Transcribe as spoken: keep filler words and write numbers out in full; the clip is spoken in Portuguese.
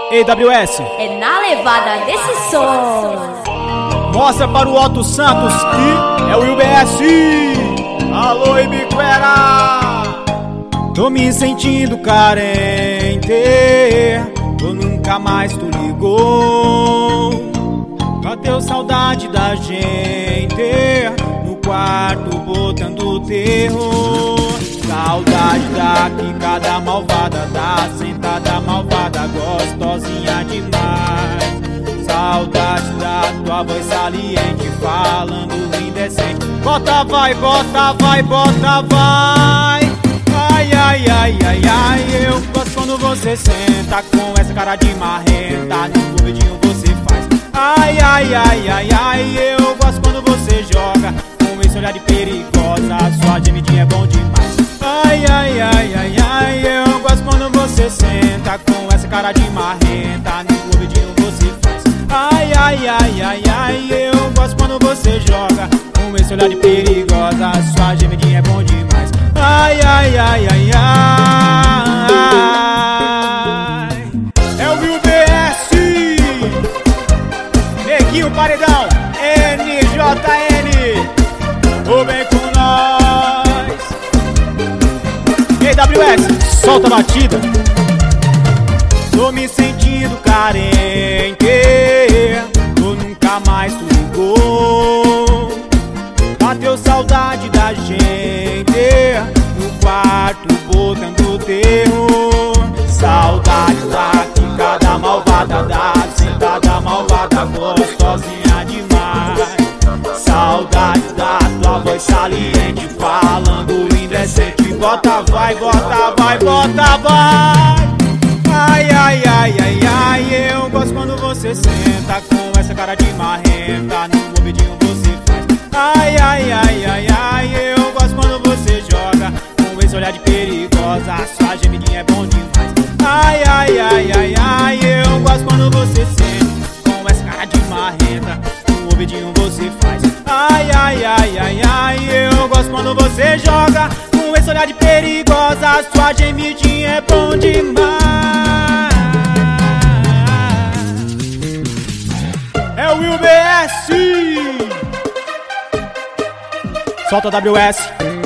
Ei, W S, É na levada desse som. mostra para o Otto Santos que é o U B S. Alô, Ibiquera. Tô me sentindo carente, tu nunca mais tu ligou. Bateu saudade da gente no quarto botando terror. Saudade da quicada malvada, da sentada malvada, gostosinha demais. Saudade da tua voz saliente, falando indecente. Bota vai, bota vai, bota vai. Ai, ai, ai, ai, ai, eu gosto quando você senta com essa cara de marrenta, no ouvidinho você faz. Ai, ai, ai, ai, ai, eu gosto quando você joga com esse olhar de perigosa, sua gemidinha é bom demais. Ai, ai, ai, ai, ai, eu gosto quando você senta com essa cara de marrenta, no ouvidinho você faz. Ai, ai, ai, ai, ai, eu gosto quando você joga com esse olhar de perigosa, sua gemidinha é bom demais. Ai, ai, ai, ai, ai, é o U B S, Neguinho Paredão, N J N, o bem com nós. Ei, W S, solta a batida. Tô me sentindo carente, tu nunca mais tu ligou. Bateu saudade da gente no quarto botando terror. Saudade da quicada malvada, da sentada malvada, gostosinha demais. Saudade da tua voz saliente, falando indecente. Bota vai, bota vai, bota vai. Ai, ai, ai, ai, ai, eu gosto quando você senta com essa cara de marrenta, no ouvidinho você faz. Ai, ai, ai, ai, ai, eu gosto quando você joga com esse olhar de perigosa, sua gemidinha é bom demais. Ai, ai, ai, ai, ai, eu gosto quando você senta com essa cara de marrenta, no ouvidinho você faz. Ai, ai, ai, ai, ai, eu gosto quando você joga com esse olhar de perigosa, sua gemidinha é bom demais. É o U B S. Solta W S.